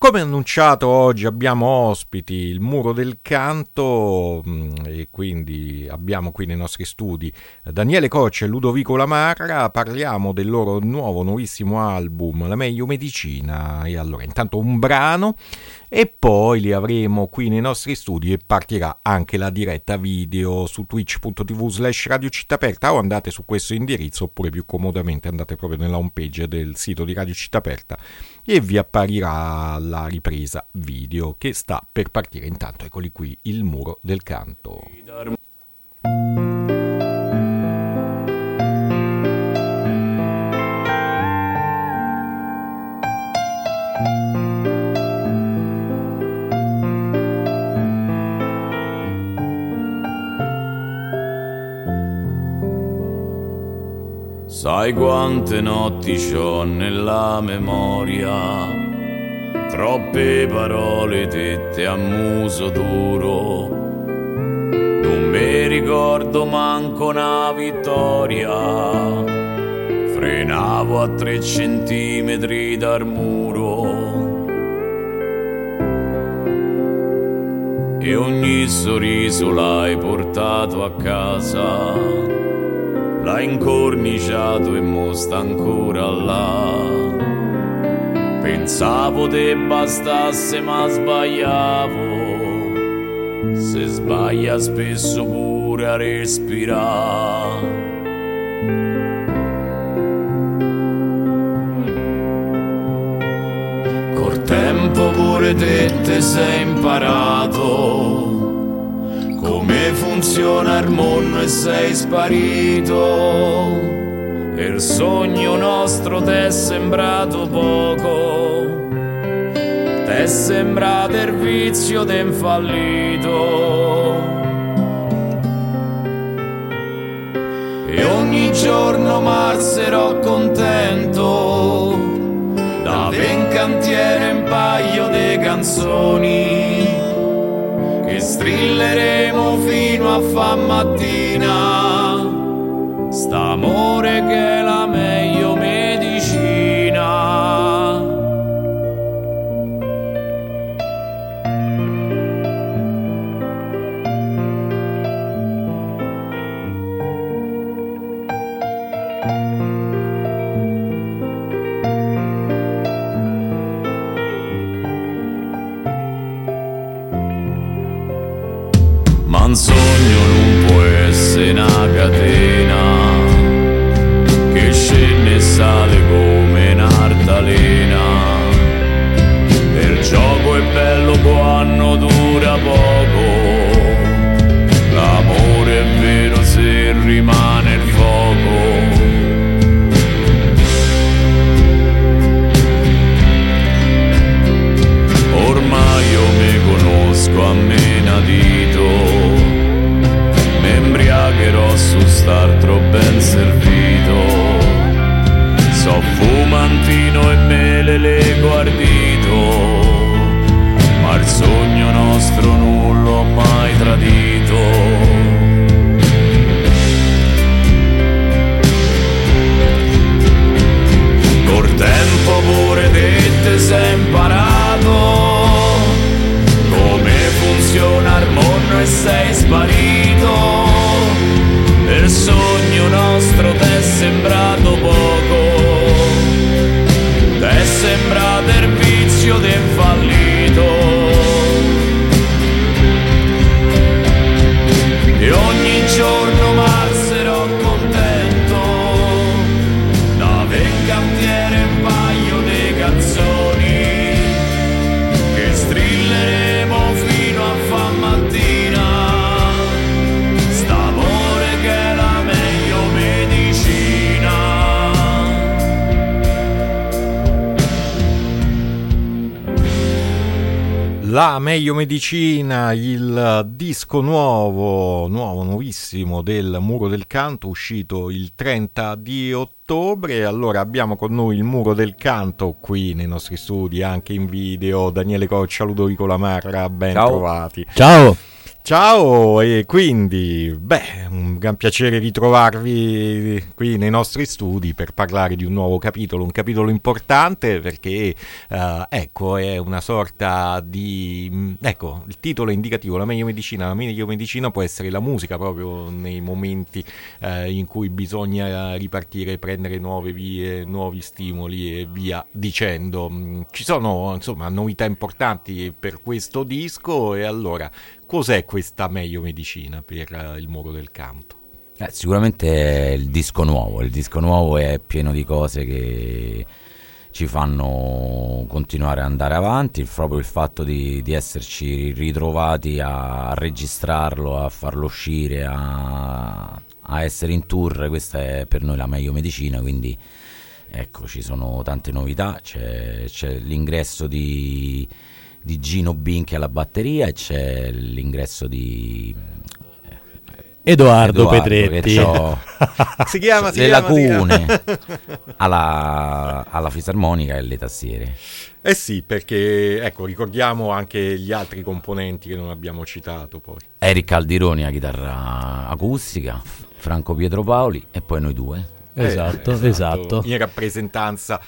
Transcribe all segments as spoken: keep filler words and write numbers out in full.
Come annunciato, oggi abbiamo ospiti il Muro del Canto e quindi abbiamo qui nei nostri studi Daniele Coccia e Ludovico Lamarra. Parliamo del loro nuovo, nuovissimo album, La Meglio Medicina. E allora, intanto un brano e poi li avremo qui nei nostri studi e partirà anche la diretta video su twitch.tv slash Radio Città Aperta, o andate su questo indirizzo oppure più comodamente andate proprio nella homepage del sito di Radio Città Aperta e vi apparirà la ripresa video che sta per partire. Intanto eccoli qui, il Muro del Canto. Sai quante notti c'ho nella memoria, troppe parole dette a muso duro, non mi ricordo manco una vittoria, frenavo a tre centimetri dal muro e ogni sorriso l'hai portato a casa, l'ha incorniciato e mo sta ancora là. Pensavo te bastasse ma sbagliavo, se sbaglia spesso pure a respirare. Col tempo pure te te sei imparato come funziona il mondo e sei sparito. Il sogno nostro t'è sembrato poco, t'è sembrato il vizio d'un fallito. E ogni giorno marserò contento d'avere in cantiere un paio di canzoni che strilleremo fino a fa mattina, st'amore che è la meglio medicina. Un sogno non può essere una catena che scende e sale come un'altalena. Il gioco è bello quando dura poco, l'amore è vero se rimane il fuoco. Ormai io mi conosco a menadito, m'embriagherò su startro ben servito. So fumantino e me le lego ardito, ma il sogno nostro non l'ho mai tradito. Col tempo pure te te sei imparato come funziona il mondo e sei sparito. Il sogno nostro t'è sembrato poco, t'è sembrato il vizio del fallito. E ogni giorno marserò contento d'avere in cantiere un paio di canzoni che strilleremo fino a fa mattina, st'amore che è la meglio medicina. La Meglio Medicina, il disco nuovo, nuovo, nuovissimo del Muro del Canto, uscito il trenta di ottobre. Allora abbiamo con noi il Muro del Canto qui nei nostri studi, anche in video. Daniele Coccia, Ludovico Lamarra, ben Ciao. trovati. Ciao. Ciao, e quindi, beh, un gran piacere ritrovarvi qui nei nostri studi per parlare di un nuovo capitolo, un capitolo importante perché, eh, ecco, è una sorta di, ecco, il titolo è indicativo, la meglio medicina. La meglio medicina può essere la musica proprio nei momenti eh, in cui bisogna ripartire, prendere nuove vie, nuovi stimoli e via dicendo. Ci sono, insomma, novità importanti per questo disco e allora... Cos'è questa meglio medicina per uh, il Muro del Canto? Eh, sicuramente è il disco nuovo, il disco nuovo è pieno di cose che ci fanno continuare ad andare avanti, proprio il fatto di, di esserci ritrovati a, a registrarlo, a farlo uscire, a, a essere in tour, questa è per noi la meglio medicina, quindi ecco, ci sono tante novità, c'è, c'è l'ingresso di... di Gino Binchi alla batteria e c'è l'ingresso di Edoardo, Edoardo Pedretti si chiama, si le chiama, lacune alla, alla fisarmonica e le tastiere. Eh sì, perché ecco, ricordiamo anche gli altri componenti che non abbiamo citato poi. Eric Caldironi a chitarra acustica, Franco Pietropaoli e poi noi due. Esatto, eh, esatto, esatto, in rappresentanza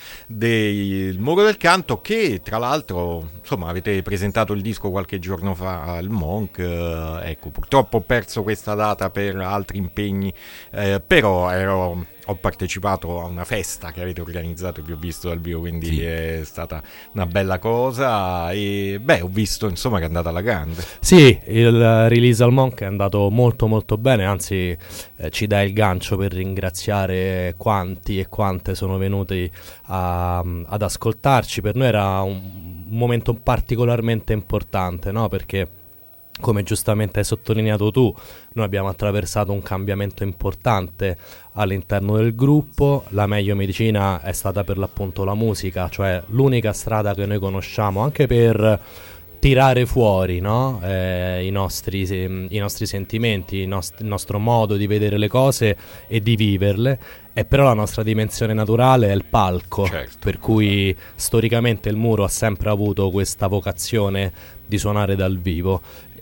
del Muro del Canto, che tra l'altro, insomma, avete presentato il disco qualche giorno fa al Monk, eh, ecco, purtroppo ho perso questa data per altri impegni, eh, però ero... ho partecipato a una festa che avete organizzato e vi ho visto dal vivo, quindi sì, è stata una bella cosa e beh, ho visto insomma che è andata alla grande. Sì, il release al Monk è andato molto molto bene, anzi eh, ci dà il gancio per ringraziare quanti e quante sono venuti a, ad ascoltarci. Per noi era un momento particolarmente importante, no? Perché come giustamente hai sottolineato tu, noi abbiamo attraversato un cambiamento importante all'interno del gruppo. La meglio medicina è stata per l'appunto la musica, cioè l'unica strada che noi conosciamo anche per tirare fuori, no? eh, i, nostri, i nostri sentimenti, il, nost- il nostro modo di vedere le cose e di viverle. E però la nostra dimensione naturale è il palco, certo, per cui storicamente il Muro ha sempre avuto questa vocazione di suonare dal vivo.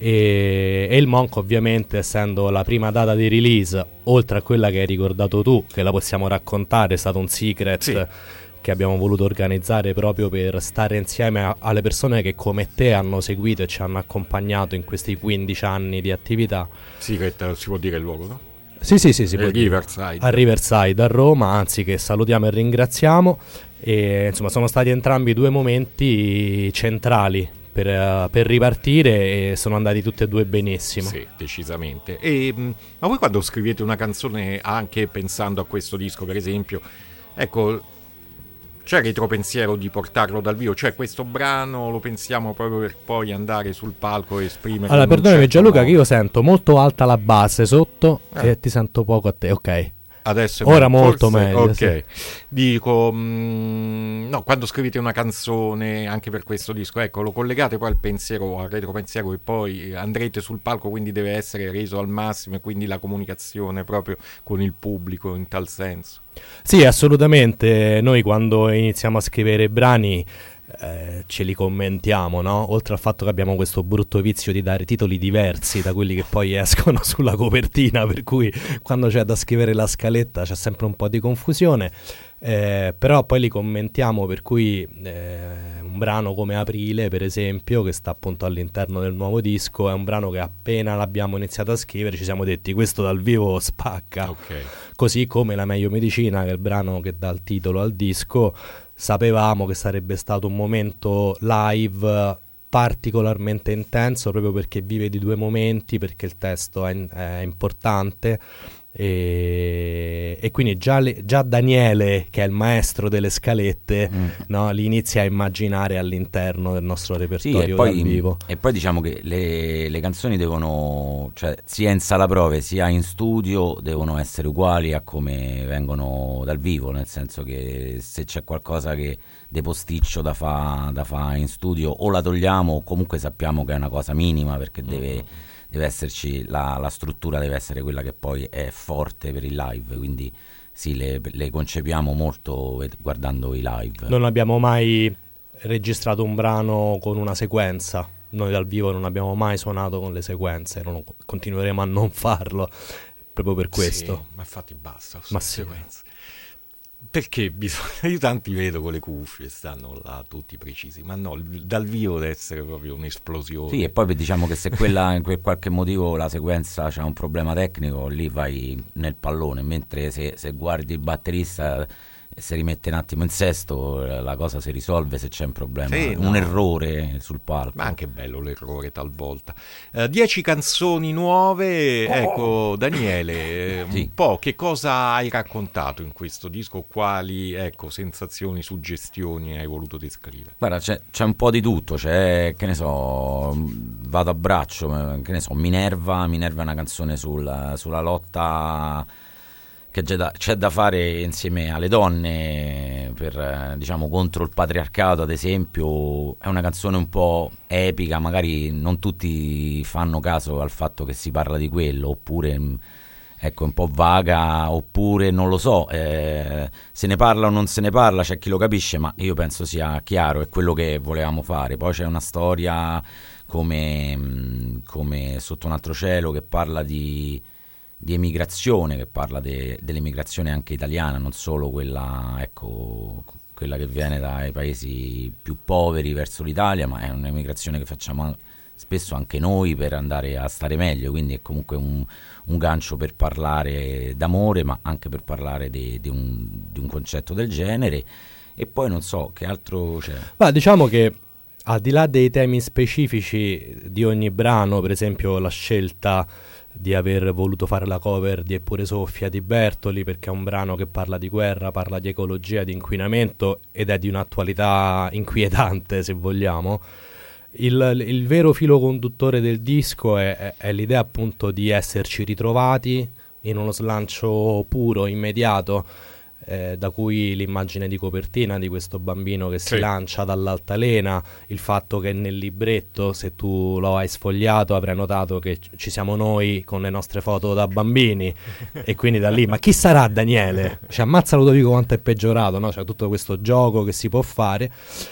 E, e il Monk, ovviamente, essendo la prima data di release, oltre a quella che hai ricordato tu, che la possiamo raccontare, è stato un secret, sì, che abbiamo voluto organizzare proprio per stare insieme a, alle persone che come te hanno seguito e ci hanno accompagnato in questi quindici anni di attività. Secret, si può dire il luogo, no? Sì, sì, sì, si può Riverside. A Riverside, a Roma, anzi, che salutiamo e ringraziamo. E insomma, sono stati entrambi due momenti centrali per, uh, per ripartire e sono andati tutti e due benissimo. Sì, decisamente. E, mh, ma voi quando scrivete una canzone, anche pensando a questo disco per esempio, ecco, c'è il retropensiero di portarlo dal vivo? Cioè questo brano lo pensiamo proprio per poi andare sul palco e esprimere? Allora, perdonami certo Gianluca, modo. Che io sento molto alta la base sotto eh. e ti sento poco a te, ok. Adesso è ora meglio, molto forse, meglio. Ok, sì. Dico, mh, no, quando scrivete una canzone anche per questo disco, ecco, lo collegate poi al pensiero, al retropensiero e poi andrete sul palco, quindi deve essere reso al massimo e quindi la comunicazione proprio con il pubblico in tal senso. Sì, assolutamente. Noi quando iniziamo a scrivere i brani eh, ce li commentiamo, no? Oltre al fatto che abbiamo questo brutto vizio di dare titoli diversi da quelli che poi escono sulla copertina, per cui quando c'è da scrivere la scaletta c'è sempre un po' di confusione, eh, però poi li commentiamo, per cui eh, un brano come Aprile, per esempio, che sta appunto all'interno del nuovo disco, è un brano che appena l'abbiamo iniziato a scrivere ci siamo detti questo dal vivo spacca. Okay. Così come La meglio medicina, che è il brano che dà il titolo al disco, sapevamo che sarebbe stato un momento live particolarmente intenso, proprio perché vive di due momenti, perché il testo è, è importante e, e quindi già, le, già Daniele, che è il maestro delle scalette, mm. no, li inizia a immaginare all'interno del nostro repertorio, sì, e poi, dal vivo. E poi diciamo che le, le canzoni devono, cioè sia in sala prove sia in studio, devono essere uguali a come vengono dal vivo, nel senso che se c'è qualcosa che de posticcio da fa, da fa in studio o la togliamo o comunque sappiamo che è una cosa minima, perché mm. deve deve esserci la, la struttura, deve essere quella che poi è forte per il live, quindi sì, le, le concepiamo molto guardando i live. Non abbiamo mai registrato un brano con una sequenza, noi dal vivo non abbiamo mai suonato con le sequenze, non, continueremo a non farlo proprio per questo. Sì, ma infatti basta, ma sì. sequenze. Perché bisogna, io tanti vedo con le cuffie, stanno là tutti precisi, ma no, dal vivo deve essere proprio un'esplosione. Sì, e poi diciamo che se quella in quel qualche motivo la sequenza c'ha un problema tecnico, lì vai nel pallone, mentre se, se guardi il batterista e si rimette un attimo in sesto, la cosa si risolve se c'è un problema, sì, un no. errore sul palco. Ma anche bello l'errore talvolta. Uh, dieci canzoni nuove, oh. Ecco Daniele, sì. Un po' che cosa hai raccontato in questo disco, quali ecco sensazioni, suggestioni hai voluto descrivere? Guarda, c'è, c'è un po' di tutto, c'è, che ne so, vado a braccio, che ne so, Minerva, Minerva è una canzone sul, sulla lotta che c'è da, c'è da fare insieme alle donne per, diciamo, contro il patriarcato, ad esempio. È una canzone un po' epica, magari non tutti fanno caso al fatto che si parla di quello, oppure ecco un po' vaga, oppure non lo so, eh, se ne parla o non se ne parla, c'è chi lo capisce, ma io penso sia chiaro, è quello che volevamo fare. Poi c'è una storia come, come Sotto un altro cielo, che parla di di emigrazione, che parla de, dell'emigrazione anche italiana, non solo quella, ecco, quella che viene dai paesi più poveri verso l'Italia, ma è un'emigrazione che facciamo spesso anche noi per andare a stare meglio, quindi è comunque un, un gancio per parlare d'amore, ma anche per parlare di, di, un, di un concetto del genere. E poi non so che altro c'è. Ma diciamo che al di là dei temi specifici di ogni brano, per esempio la scelta di aver voluto fare la cover di Eppure Soffia di Bertoli, perché è un brano che parla di guerra, parla di ecologia, di inquinamento ed è di un'attualità inquietante, se vogliamo. Il, il vero filo conduttore del disco è, è, è l'idea appunto di esserci ritrovati in uno slancio puro, immediato, Eh, da cui l'immagine di copertina di questo bambino che si sì. lancia dall'altalena, il fatto che nel libretto, se tu lo hai sfogliato, avrai notato che ci siamo noi con le nostre foto da bambini e quindi da lì, ma chi sarà Daniele? Cioè, ammazza Ludovico quanto è peggiorato, no? Cioè, tutto questo gioco che si può fare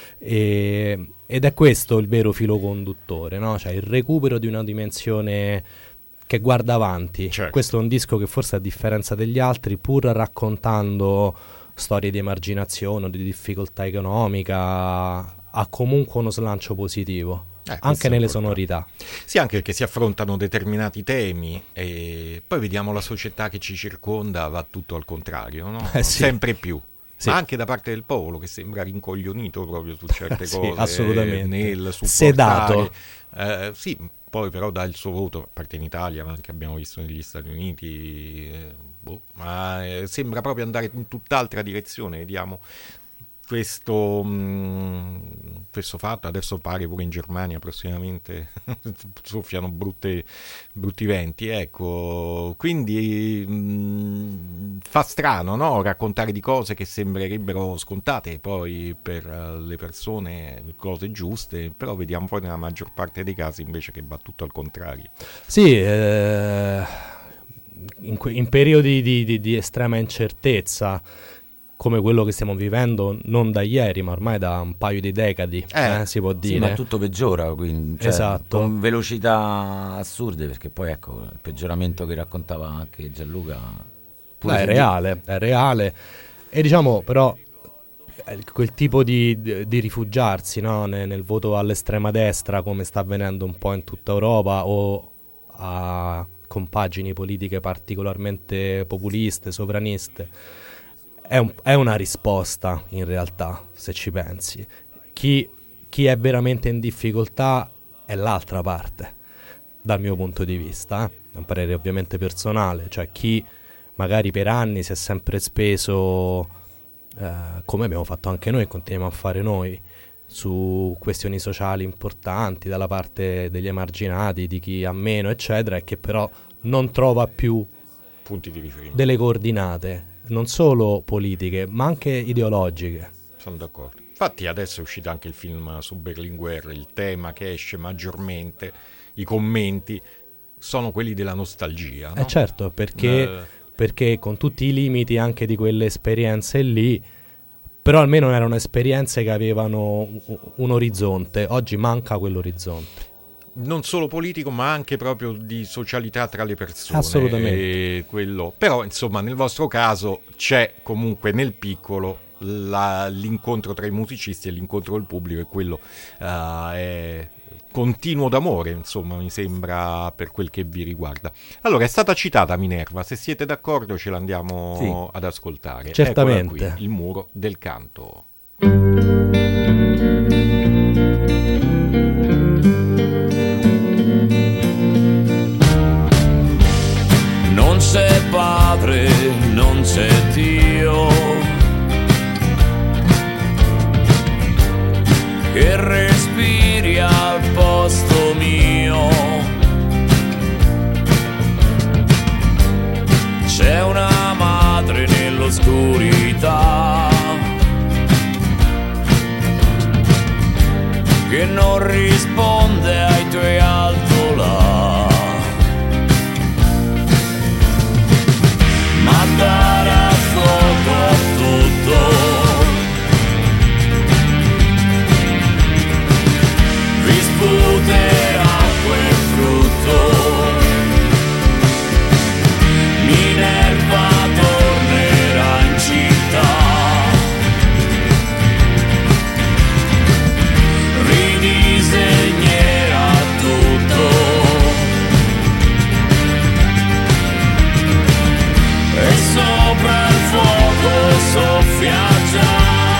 e, ed è questo il vero filo conduttore, no? Cioè il recupero di una dimensione che guarda avanti. Certo. Questo è un disco che forse, a differenza degli altri, pur raccontando storie di emarginazione o di difficoltà economica, ha comunque uno slancio positivo, eh, anche nelle sonorità. Sì, anche perché si affrontano determinati temi e poi vediamo la società che ci circonda va tutto al contrario, no? Eh, sì. Sempre più. Sì. Ma anche da parte del popolo, che sembra rincoglionito proprio su certe sì, cose, assolutamente. nel supportare. Sedato. Eh, sì, poi però dà il suo voto, a parte in Italia, ma anche abbiamo visto negli Stati Uniti, eh, boh, ma eh, sembra proprio andare in tutt'altra direzione, vediamo questo, mh, questo fatto, adesso pare pure in Germania prossimamente soffiano brutte, brutti venti, ecco, quindi mh, fa strano, no? Raccontare di cose che sembrerebbero scontate poi per uh, le persone, cose giuste, però vediamo poi nella maggior parte dei casi invece che va tutto al contrario. Sì, eh, in, que- in periodi di, di, di estrema incertezza come quello che stiamo vivendo, non da ieri, ma ormai da un paio di decadi, eh, eh, si può dire. Sì, ma tutto peggiora, quindi, cioè, esatto. Con velocità assurde, perché poi ecco, il peggioramento che raccontava anche Gianluca Beh, è reale, è reale. E diciamo, però, quel tipo di, di, di rifugiarsi, no? nel, nel voto all'estrema destra, come sta avvenendo un po' in tutta Europa, o a compagini politiche particolarmente populiste, sovraniste, È, un, è una risposta in realtà, se ci pensi. Chi, chi è veramente in difficoltà è l'altra parte, dal mio punto di vista, eh? È un parere ovviamente personale, cioè chi magari per anni si è sempre speso, eh, come abbiamo fatto anche noi e continuiamo a fare noi, su questioni sociali importanti, dalla parte degli emarginati, di chi ha meno, eccetera, e che però non trova più punti di riferimento, delle coordinate, non solo politiche, ma anche ideologiche. Sono d'accordo. Infatti adesso è uscito anche il film su Berlinguer, il tema che esce maggiormente, i commenti, sono quelli della nostalgia, no? Eh certo, perché, eh. perché con tutti i limiti anche di quelle esperienze lì, però almeno erano esperienze che avevano un orizzonte. Oggi manca quell'orizzonte. Non solo politico, ma anche proprio di socialità tra le persone. Assolutamente. E quello. Però, insomma, nel vostro caso c'è comunque nel piccolo la, l'incontro tra i musicisti e l'incontro del pubblico, e quello uh, è continuo d'amore, insomma, mi sembra, per quel che vi riguarda. Allora, è stata citata Minerva, se siete d'accordo ce l'andiamo sì. ad ascoltare. Certamente. Eccola qui, Il muro del canto. Non c'è padre, non c'è Dio, che respiri al posto mio. C'è una madre nell'oscurità che non risponde ai tuoi altolà. Ma darà fuoco a tutto, vi sputerà quel frutto. Minerva tornerà in città, ridisegnerà tutto. E sopra il fuoco soffia già.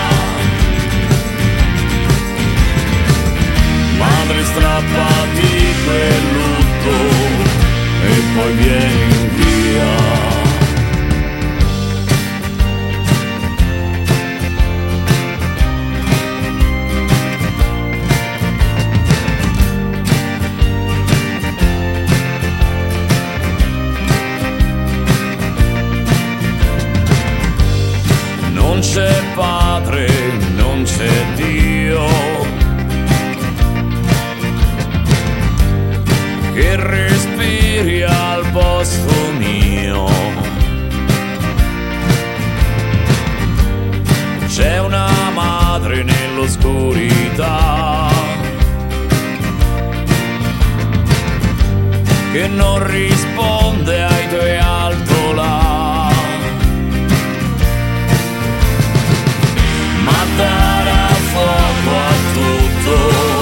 Madre, strappati quel lutto e poi vieni via. Non c'è padre, non c'è Dio, che respiri al posto mio. C'è una madre nell'oscurità che non risponde ai tuoi altolà. Ma darà fuoco a tutto,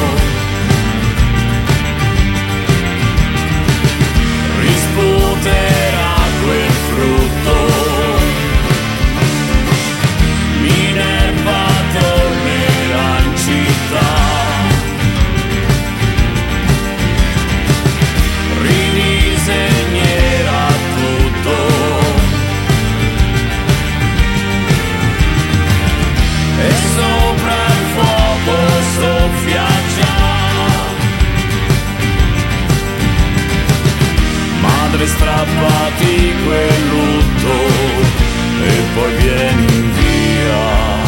risputerà quel frutto. Minerva tornerà in città, ridisegnerà tutto. E sopra il fuoco soffia già. Madre, strappati quel lutto e poi vieni via.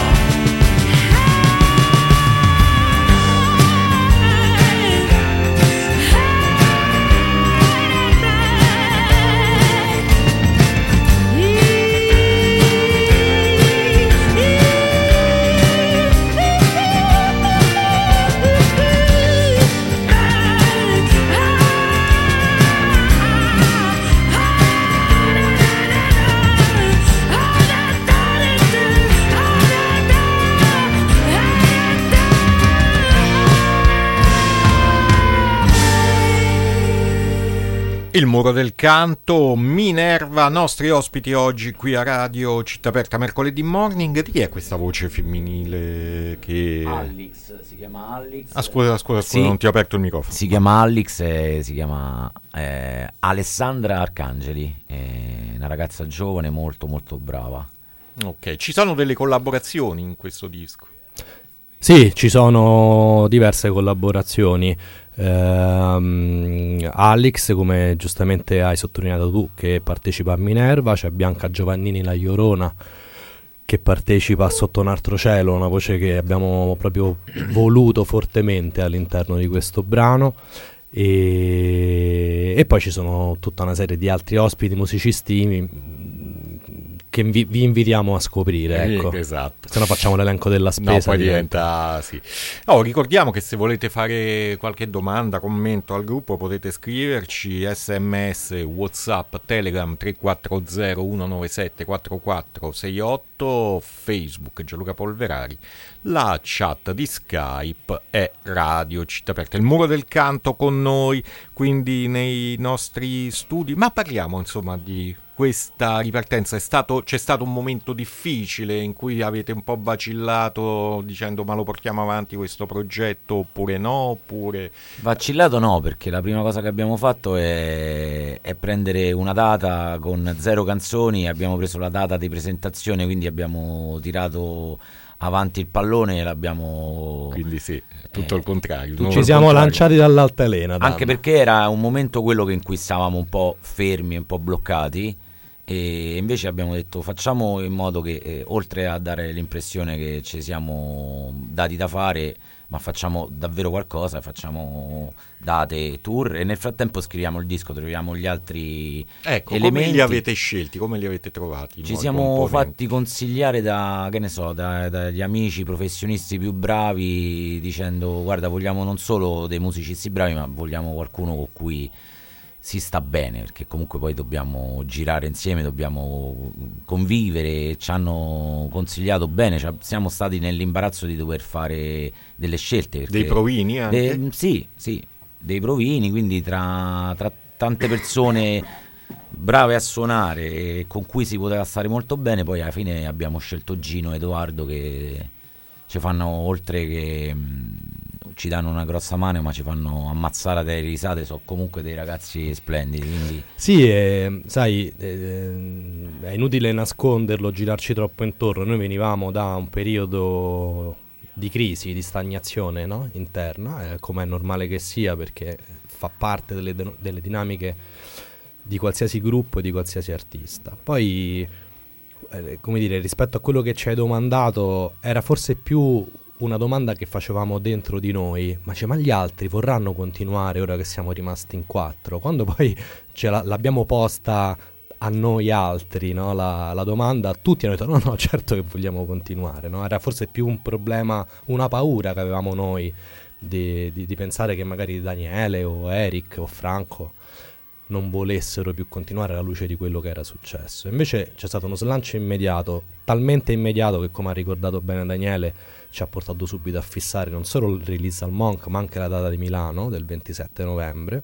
Il muro del canto, Minerva, nostri ospiti oggi qui a Radio Città Aperta mercoledì morning. Di chi è questa voce femminile che... Alex, si chiama Alex. Ah, scusa, scusa, scusa, sì, non ti ho aperto il microfono. Si chiama Alex e si chiama eh, Alessandra Arcangeli, è una ragazza giovane molto molto brava. Ok, ci sono delle collaborazioni in questo disco? Sì, ci sono diverse collaborazioni. Uh, Alex, come giustamente hai sottolineato tu, che partecipa a Minerva. C'è Bianca Giovannini La Llorona, che partecipa a Sotto un altro cielo, una voce che abbiamo proprio voluto fortemente all'interno di questo brano. E, e poi ci sono tutta una serie di altri ospiti musicisti che vi, vi invitiamo a scoprire, ecco. Esatto. Se no facciamo l'elenco della spesa. No, poi diventa, sì. Oh, ricordiamo che se volete fare qualche domanda, commento al gruppo, potete scriverci sms, whatsapp, telegram tre quattro zero uno nove sette quattro quattro sei otto, Facebook Gianluca Polverari, la chat di Skype è Radio Città Aperta. Il Muro del Canto con noi, quindi nei nostri studi, ma parliamo insomma di questa ripartenza. È stato, c'è stato un momento difficile in cui avete un po' vacillato dicendo ma lo portiamo avanti questo progetto oppure no, oppure... Vacillato no, perché la prima cosa che abbiamo fatto è, è prendere una data con zero canzoni, abbiamo preso la data di presentazione, quindi abbiamo tirato avanti il pallone e l'abbiamo... Quindi sì, tutto eh, il contrario. Ci siamo contrario. lanciati dall'altalena. Dan. Anche perché era un momento quello che in cui stavamo un po' fermi, un po' bloccati, e invece abbiamo detto facciamo in modo che eh, oltre a dare l'impressione che ci siamo dati da fare, ma facciamo davvero qualcosa, facciamo date, tour, e nel frattempo scriviamo il disco, troviamo gli altri ecco, elementi. Come li avete scelti, come li avete trovati? Ci siamo componenti. fatti consigliare da, che ne so, da, dagli amici professionisti più bravi, dicendo guarda, vogliamo non solo dei musicisti bravi, ma vogliamo qualcuno con cui si sta bene, perché comunque poi dobbiamo girare insieme, dobbiamo convivere. Ci hanno consigliato bene, cioè siamo stati nell'imbarazzo di dover fare delle scelte, dei provini anche? De, sì, sì, dei provini, quindi tra, tra tante persone brave a suonare e con cui si poteva stare molto bene, poi alla fine abbiamo scelto Gino e Edoardo, che ci fanno, oltre che ci danno una grossa mano, ma ci fanno ammazzare delle risate, sono comunque dei ragazzi splendidi, quindi... Sì, eh, sai, eh, è inutile nasconderlo, girarci troppo intorno. Noi venivamo da un periodo di crisi, di stagnazione, no? interna, eh, come è normale che sia, perché fa parte delle, delle dinamiche di qualsiasi gruppo e di qualsiasi artista. Poi, eh, come dire, rispetto a quello che ci hai domandato, era forse più una domanda che facevamo dentro di noi, ma, cioè, ma gli altri vorranno continuare ora che siamo rimasti in quattro? Quando poi ce la, l'abbiamo posta a noi altri, no? la, la domanda, tutti hanno detto no no certo che vogliamo continuare, no? Era forse più un problema, una paura che avevamo noi di, di, di pensare che magari Daniele o Eric o Franco non volessero più continuare alla luce di quello che era successo. Invece c'è stato uno slancio immediato, talmente immediato che, come ha ricordato bene Daniele, ci ha portato subito a fissare non solo il release al Monk, ma anche la data di Milano del ventisette novembre,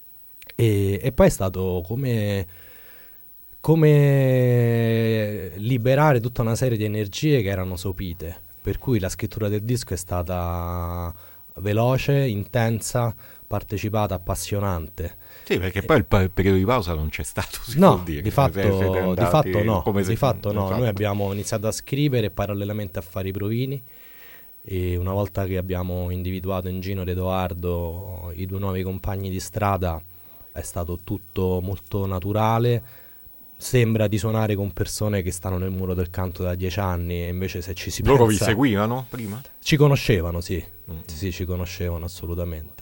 e, e poi è stato come, come liberare tutta una serie di energie che erano sopite, per cui la scrittura del disco è stata veloce, intensa, partecipata, appassionante. Sì, perché poi il, pa- il periodo di pausa non c'è stato, si no, può dire. Di fatto, di fatto no, come di fatto no. Fatto. Noi abbiamo iniziato a scrivere parallelamente a fare i provini, e una volta che abbiamo individuato in Gino ed Edoardo i due nuovi compagni di strada è stato tutto molto naturale. Sembra di suonare con persone che stanno nel Muro del Canto da dieci anni, e invece se ci si Loro pensa... vi seguivano prima? Ci conoscevano, sì. Mm. Sì, sì, ci conoscevano assolutamente.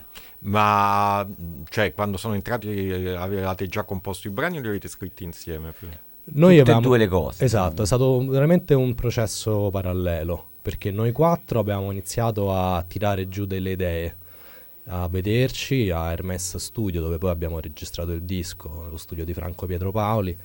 Ma cioè, quando sono entrati avevate già composto i brani o li avete scritti insieme? Noi Tutte avevamo... e due le cose. Esatto, è stato veramente un processo parallelo, perché noi quattro abbiamo iniziato a tirare giù delle idee, a vederci a Hermes Studio, dove poi abbiamo registrato il disco, lo studio di Franco Pietro Paoli,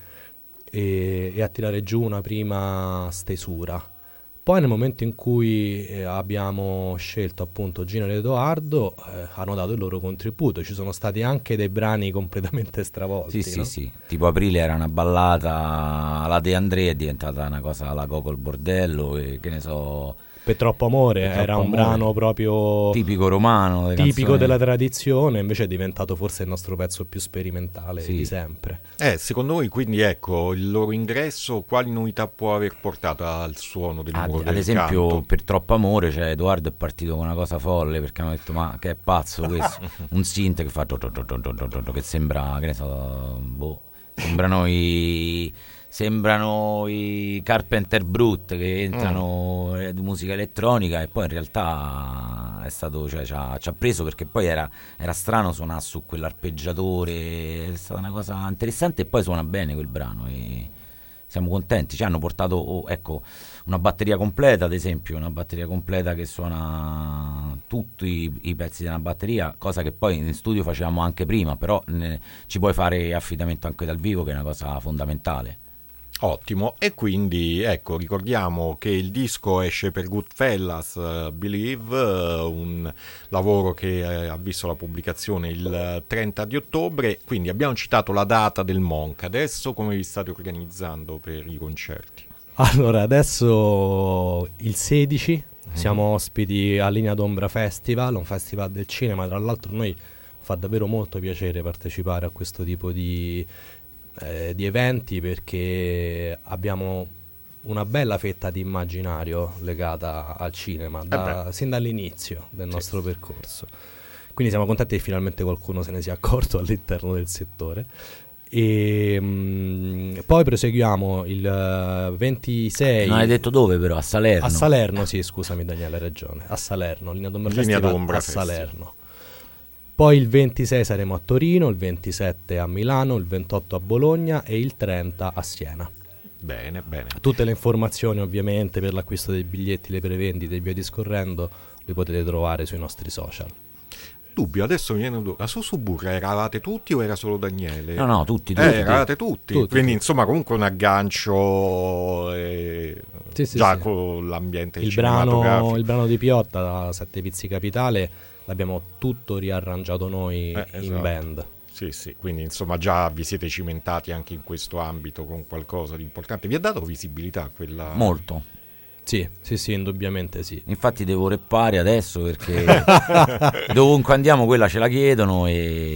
e, e a tirare giù una prima stesura. Poi nel momento in cui eh, abbiamo scelto appunto Gino ed Edoardo, eh, hanno dato il loro contributo. Ci sono stati anche dei brani completamente stravolti. Sì, no? sì, sì. Tipo Aprile era una ballata alla De André, è diventata una cosa alla Coco il bordello, e che ne so... Per troppo amore, Per era troppo un amore. brano proprio tipico romano, tipico canzoni. della tradizione, invece è diventato forse il nostro pezzo più sperimentale Sì. di sempre. Eh, secondo voi quindi ecco il loro ingresso quali novità può aver portato al suono del Ad, Muro ad del esempio Canto? per Troppo Amore, cioè Edoardo è partito con una cosa folle, perché hanno detto ma che è pazzo questo, un synth che fa che sembra, che ne so, boh, sembrano i sembrano i Carpenter Brut che entrano mm. di musica elettronica, e poi in realtà è stato, cioè ci ha, ci ha preso, perché poi era, era strano suonare su quell'arpeggiatore, è stata una cosa interessante, e poi suona bene quel brano, e siamo contenti, ci hanno portato oh, ecco, una batteria completa, ad esempio, una batteria completa che suona tutti i, i pezzi della batteria, cosa che poi in studio facevamo anche prima, però ne, ci puoi fare affidamento anche dal vivo, che è una cosa fondamentale. Ottimo, e quindi ecco, ricordiamo che il disco esce per Goodfellas uh, Believe, uh, un lavoro che uh, ha visto la pubblicazione il trenta di ottobre, quindi abbiamo citato la data del Monk. Adesso come vi state organizzando per i concerti? Allora, adesso il sedici mm-hmm. siamo ospiti a Linea d'Ombra Festival, un festival del cinema. Tra l'altro noi fa davvero molto piacere partecipare a questo tipo di Eh, di eventi, perché abbiamo una bella fetta di immaginario legata al cinema da, sin dall'inizio del nostro sì. percorso, quindi siamo contenti che finalmente qualcuno se ne sia accorto all'interno del settore. E mh, poi proseguiamo il uh, ventisei. Non hai detto dove, però? A Salerno. A Salerno, sì, scusami Daniele, hai ragione, a Salerno, Linea d'Ombra Linea Festival d'Ombra a Festival. Salerno. Poi il ventisei saremo a Torino, il ventisette a Milano, il ventotto a Bologna e il trenta a Siena. Bene, bene. Tutte le informazioni ovviamente per l'acquisto dei biglietti, le prevendite e via discorrendo le potete trovare sui nostri social. Dubbio, adesso mi viene un dubbio. La Sussurra eravate tutti o era solo Daniele? No, no, tutti, tutti. Eh, eravate tutti, tutti quindi tutti. Insomma comunque un aggancio eh, sì, sì, già sì. con l'ambiente il cinematografico. brano, il brano di Piotta, Sette Vizi Capitale, l'abbiamo tutto riarrangiato noi eh, esatto. in band. Sì, sì, quindi insomma già vi siete cimentati anche in questo ambito con qualcosa di importante. Vi ha dato visibilità quella? Molto. Sì, sì, sì, indubbiamente sì. Infatti devo reppare adesso perché dovunque andiamo quella ce la chiedono,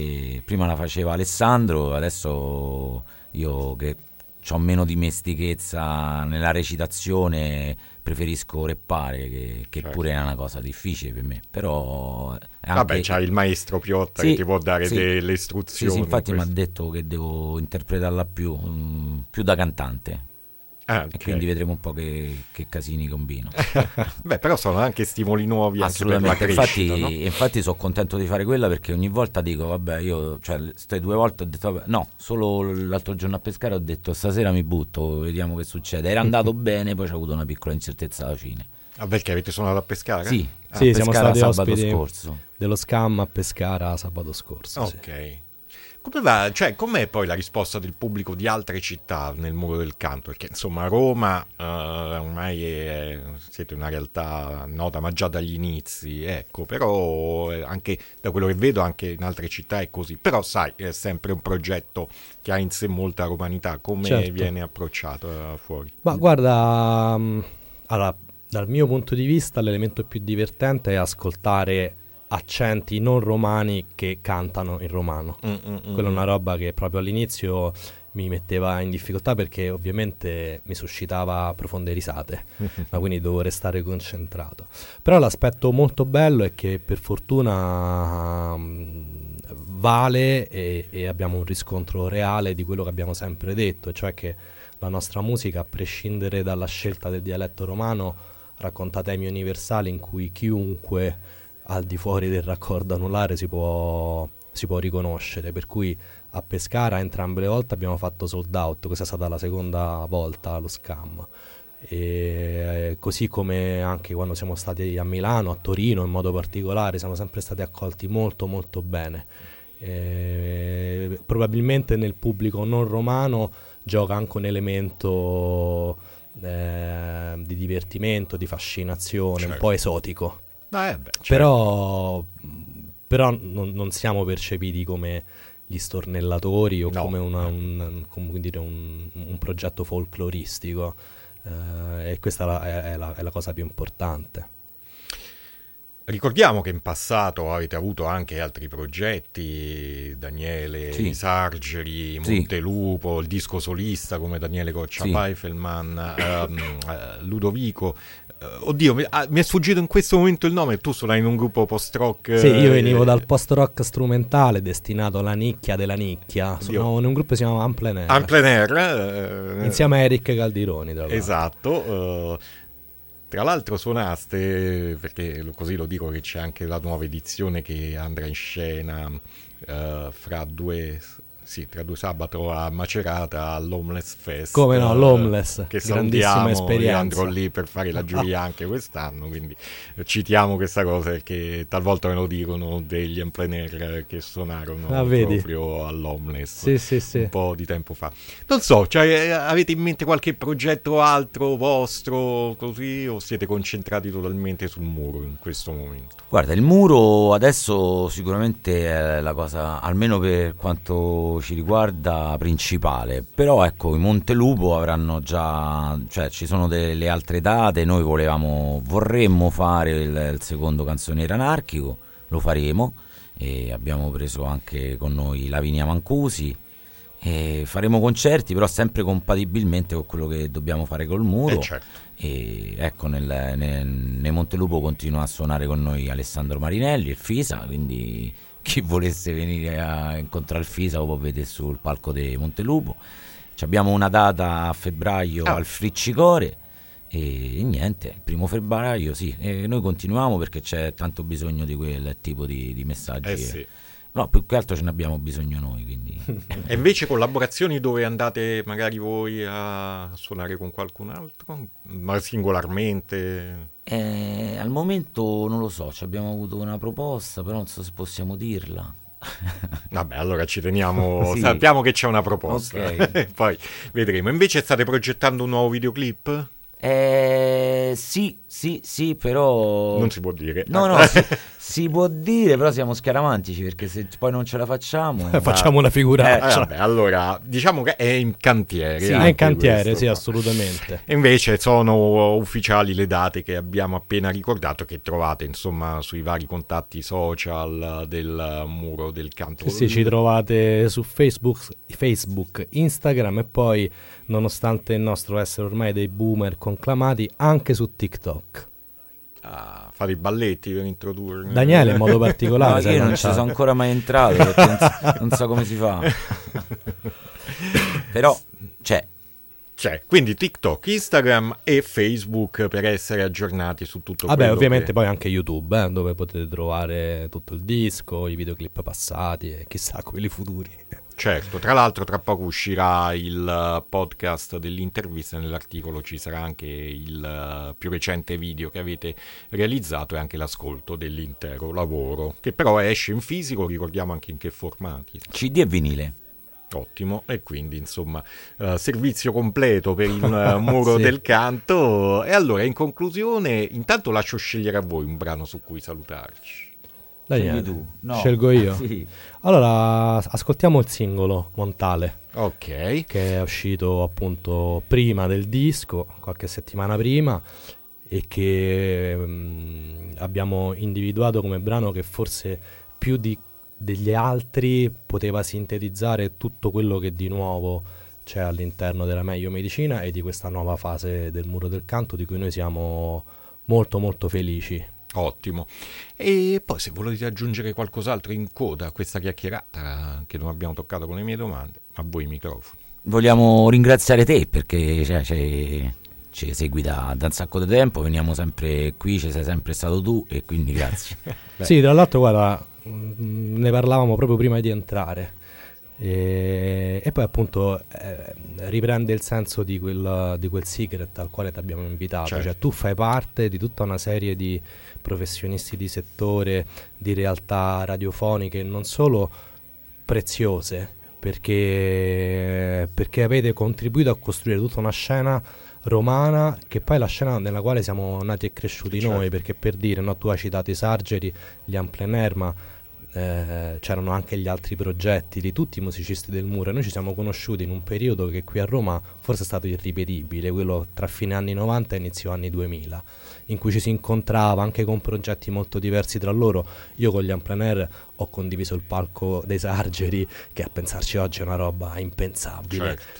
e prima la faceva Alessandro, adesso io che ho meno dimestichezza nella recitazione preferisco reppare, che, che certo. pure è una cosa difficile per me, però anche... Vabbè, c'hai il maestro Piotta sì, che ti può dare sì. delle istruzioni. Sì, sì, infatti mi ha questo. detto che devo interpretarla più, mh, più da cantante. Ah, okay. E quindi vedremo un po' che, che casini combino. Beh, però sono anche stimoli nuovi anche per la crescita, infatti, no? infatti sono contento di fare quella, perché ogni volta dico vabbè, io cioè queste due volte ho detto vabbè, no, solo l'altro giorno a pescare ho detto stasera mi butto, vediamo che succede. Era andato bene, poi c'ho avuto una piccola incertezza alla fine. Ah, perché avete suonato a Pescara? Sì, ah, sì, siamo stati sabato ospiti scorso. dello Scam a Pescara sabato scorso. Ok. Sì. Come va? Cioè, com'è poi la risposta del pubblico di altre città nel Muro del Canto? Perché insomma Roma uh, ormai è, siete una realtà nota, ma già dagli inizi, ecco, però anche da quello che vedo anche in altre città è così. Però sai, è sempre un progetto che ha in sé molta romanità. Come certo. viene approcciato uh, fuori? Ma guarda, um, allora, dal mio punto di vista l'elemento più divertente è ascoltare accenti non romani che cantano in romano. Mm, mm, mm. Quella è una roba che proprio all'inizio mi metteva in difficoltà, perché ovviamente mi suscitava profonde risate, ma quindi dovevo restare concentrato. Però l'aspetto molto bello è che per fortuna um, vale e, e abbiamo un riscontro reale di quello che abbiamo sempre detto, cioè che la nostra musica, a prescindere dalla scelta del dialetto romano, racconta temi universali in cui chiunque al di fuori del raccordo anulare si può, si può riconoscere, per cui a Pescara entrambe le volte abbiamo fatto sold out, questa è stata la seconda volta allo Scam, e così come anche quando siamo stati a Milano, a Torino in modo particolare, siamo sempre stati accolti molto molto bene. E probabilmente nel pubblico non romano gioca anche un elemento eh, di divertimento, di fascinazione, certo. un po' esotico. Eh beh, certo. Però, però non, non siamo percepiti come gli stornellatori o no. come, una, un, come dire, un, un progetto folcloristico, eh, e questa è la, è, la, è la cosa più importante. Ricordiamo che in passato avete avuto anche altri progetti, Daniele sì. Sargeri, Montelupo, sì. il disco solista come Daniele Coccia sì. Pfeifferman, um, uh, Ludovico. Uh, oddio, mi, ah, mi è sfuggito in questo momento il nome, tu suonavi in un gruppo post-rock. Sì, io venivo eh, dal post-rock strumentale destinato alla nicchia della nicchia, suonavo in un gruppo che si chiamava Amplen Air. Amplen Air. Uh, insieme a Eric Caldironi. Tra esatto. Uh, Tra l'altro suonaste, perché così lo dico, che c'è anche la nuova edizione che andrà in scena uh, fra due sì, tra due sabato a Macerata all'Homeless Fest. Come no, l'Homeless, che grandissima salutiamo, esperienza. io andrò lì per fare la giuria anche quest'anno, quindi citiamo questa cosa perché talvolta me lo dicono degli en plein air che suonarono ah, proprio all'Homeless sì, sì, sì. un po' di tempo fa. Non so, cioè, avete in mente qualche progetto altro vostro così o siete concentrati totalmente sul muro in questo momento? Guarda, il muro adesso sicuramente è la cosa, almeno per quanto ci riguarda, principale. Però ecco, i Montelupo avranno già, cioè ci sono delle altre date. Noi volevamo, vorremmo fare il, il secondo Canzoniere Anarchico, lo faremo, e abbiamo preso anche con noi Lavinia Mancusi. E faremo concerti, però sempre compatibilmente con quello che dobbiamo fare col muro. Eh certo. E ecco, nel, nel, nel Montelupo continua a suonare con noi Alessandro Marinelli, il Fisa, quindi chi volesse venire a incontrare il Fisa lo può vedere sul palco di Montelupo. Ci abbiamo una data a febbraio ah. al Friccicore e, e niente, primo febbraio sì, e noi continuiamo perché c'è tanto bisogno di quel tipo di, di messaggi. Eh sì. No, più che altro ce ne abbiamo bisogno noi, quindi. E invece collaborazioni dove andate magari voi a suonare con qualcun altro? Ma singolarmente? Eh, al momento non lo so, ci abbiamo avuto una proposta, però non so se possiamo dirla. Vabbè, allora ci teniamo, sì. Sappiamo che c'è una proposta, okay. Poi vedremo. Invece state progettando un nuovo videoclip? Eh, sì, sì, sì, però non si può dire. No, no, si, si può dire, però siamo scaramantici perché se poi non ce la facciamo eh, facciamo una figuraccia. Eh, vabbè, allora diciamo che è in cantiere. Sì, è in cantiere, questo, sì, no? Assolutamente. E invece sono ufficiali le date che abbiamo appena ricordato, che trovate insomma sui vari contatti social del Muro del Canto. Sì, sì, ci trovate su Facebook, Facebook, Instagram e poi, nonostante il nostro essere ormai dei boomer conclamati, anche su TikTok. Ah, fare i balletti per introdurre Daniele in modo particolare. No, io non ci sono ancora mai entrato perché non so, non so come si fa. Però c'è. C'è, quindi TikTok, Instagram e Facebook per essere aggiornati su tutto Vabbè, quello ovviamente che... poi anche YouTube, eh, dove potete trovare tutto il disco, i videoclip passati e chissà quelli futuri. Certo, tra l'altro tra poco uscirà il podcast dell'intervista, nell'articolo ci sarà anche il più recente video che avete realizzato e anche l'ascolto dell'intero lavoro, che però esce in fisico, ricordiamo anche in che formati. C D e vinile. Ottimo, e quindi insomma uh, servizio completo per il uh, Muro sì. del Canto. E allora in conclusione intanto lascio scegliere a voi un brano su cui salutarci. Daniele, tu. No. Scelgo io. Sì. Allora ascoltiamo il singolo Montale, ok, che è uscito appunto prima del disco, qualche settimana prima, e che mh, abbiamo individuato come brano che forse più di degli altri poteva sintetizzare tutto quello che di nuovo c'è all'interno della Meglio Medicina e di questa nuova fase del Muro del Canto, di cui noi siamo molto molto felici. ottimo. E poi se volete aggiungere qualcos'altro in coda a questa chiacchierata che non abbiamo toccato con le mie domande, a voi i microfoni. Vogliamo ringraziare te perché cioè, cioè, ci segui da, da un sacco di tempo, veniamo sempre qui, ci sei sempre stato tu e quindi grazie. Sì, tra l'altro guarda, ne parlavamo proprio prima di entrare e, e poi appunto eh, riprende il senso di quel, di quel secret al quale ti abbiamo invitato. Certo. Cioè tu fai parte di tutta una serie di professionisti di settore, di realtà radiofoniche non solo preziose, perché, perché avete contribuito a costruire tutta una scena romana che poi è la scena nella quale siamo nati e cresciuti. Certo. Noi, perché per dire, no, tu hai citato i Sargeri, gli Amplener, ma eh, c'erano anche gli altri progetti di tutti i musicisti del Muro. Noi ci siamo conosciuti in un periodo che qui a Roma forse è stato irripetibile, quello tra fine anni novanta e inizio anni duemila, in cui ci si incontrava anche con progetti molto diversi tra loro. Io con gli Amplener ho condiviso il palco dei Sargeri, che a pensarci oggi è una roba impensabile. Certo.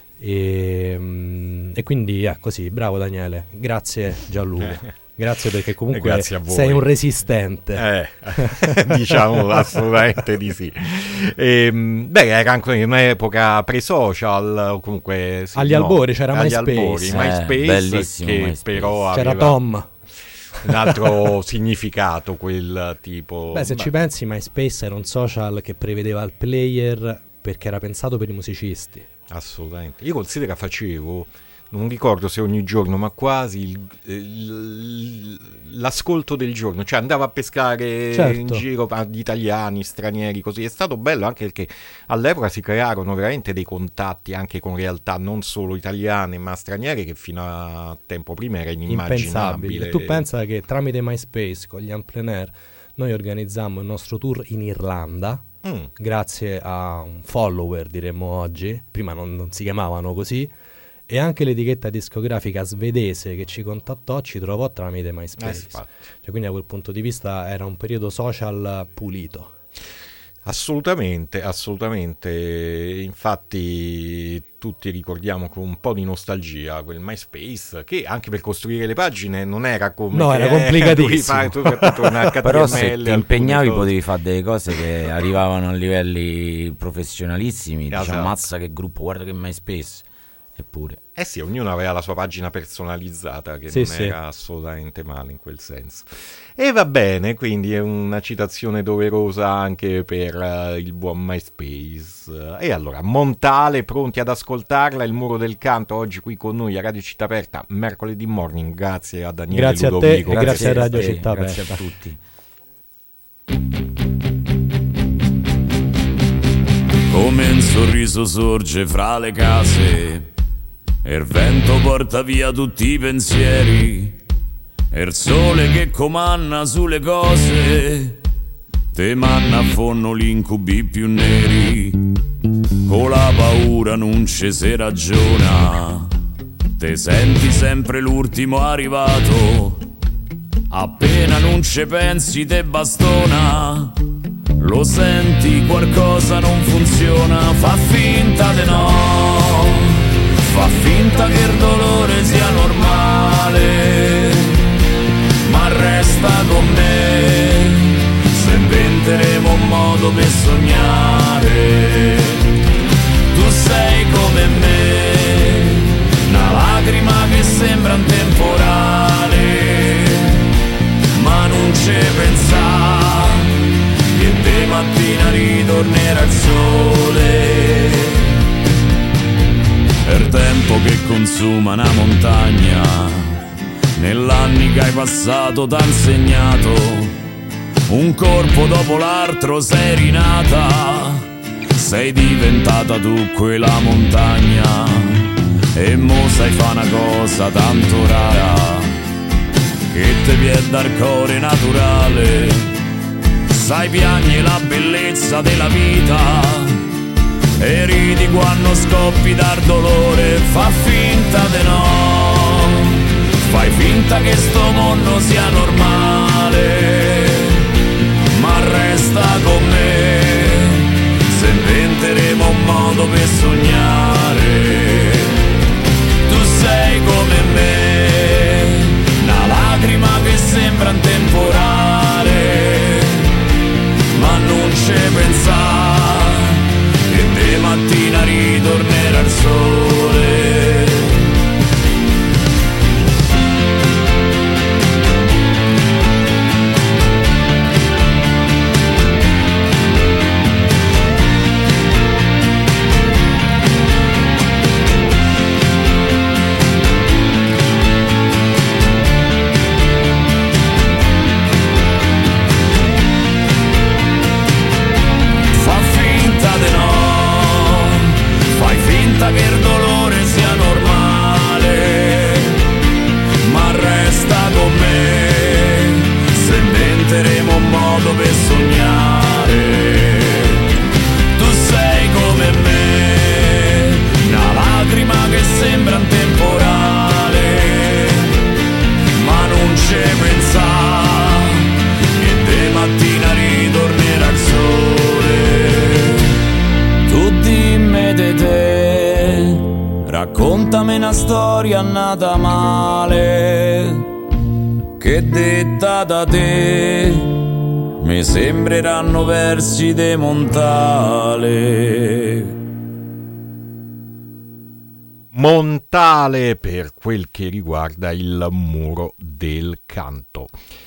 E, e quindi è così, bravo Daniele, grazie Gianluca. Grazie perché comunque grazie a voi. Sei un resistente. Eh, diciamo assolutamente di sì. E, beh, era anche in un'epoca pre-social, o comunque sì, agli no, albori c'era agli MySpace. Albori, Eh, MySpace bellissimo che MySpace. però C'era aveva Tom. un altro significato quel tipo. Beh, se beh. ci pensi, MySpace era un social che prevedeva il player perché era pensato per i musicisti. Assolutamente. Io considero facevo, non ricordo se ogni giorno, ma quasi il, il, l'ascolto del giorno, cioè andavo a pescare Certo. in giro agli italiani, stranieri, così. È stato bello anche perché all'epoca si crearono veramente dei contatti anche con realtà non solo italiane ma straniere, che fino a tempo prima era inimmaginabile. Impensabile. E tu pensa che tramite MySpace con gli Unplenair noi organizzammo il nostro tour in Irlanda, Mm. grazie a un follower, diremmo oggi, prima non, non si chiamavano così, e anche l'etichetta discografica svedese che ci contattò ci trovò tramite Eh, MySpace. infatti. Cioè, quindi da quel punto di vista era un periodo social pulito. Assolutamente, assolutamente. Infatti tutti ricordiamo con un po' di nostalgia quel MySpace, che anche per costruire le pagine non era come No, che era è, complicatissimo. tu fai, tu fai un H T M L, Però se ti alcune impegnavi cose. potevi fare delle cose che arrivavano a livelli professionalissimi. Dici, Esatto. ammazza che gruppo, guarda che MySpace. Eppure. Eh sì, ognuno aveva la sua pagina personalizzata, che Sì, non sì. era assolutamente male in quel senso. E va bene, quindi è una citazione doverosa anche per eh, il buon MySpace. E allora, Montale, pronti ad ascoltarla, il Muro del Canto, oggi qui con noi a Radio Città Aperta, mercoledì morning. Grazie a Daniele Grazie a te Ludovico. e grazie a Radio te, Città grazie Aperta. a tutti. Come un sorriso sorge fra le case, e il vento porta via tutti i pensieri, e il sole che comanna sulle cose te manna a fondo gli incubi più neri. Con la paura non ci si ragiona, te senti sempre l'ultimo arrivato, appena non ci pensi te bastona. Lo senti, qualcosa non funziona, fa finta di no, fa finta che il dolore sia normale, ma resta con me, se inventeremo un modo per sognare. Tu sei come me, una lacrima che sembra un temporale, ma non ci pensa che de mattina ritornerà il sole. Il tempo che consuma una montagna, nell'anni che hai passato t'ha insegnato, un corpo dopo l'altro sei rinata, sei diventata tu quella montagna, e mo sai fa una cosa tanto rara, che te viene dal cuore naturale. Sai piagni la bellezza della vita e ridi quando scoppi dal dolore. Fa finta di no, fai finta che sto mondo sia normale, ma resta con me, se inventeremo un modo per sognare. Tu sei come me, una lacrima che sembra un temporale, ma non ci pensa che de mattina ritornerà il sole. Che il dolore sia normale, ma resta con me, se inventeremo un modo per sognare. Tu sei come me, una lacrima che sembra un temporale, ma non ci pensa che de mattina ritornerà il sole. Tu dimmi di te, raccontami una storia nata male, che detta da te mi sembreranno versi de Montale. Montale per quel che riguarda il Muro del Canto.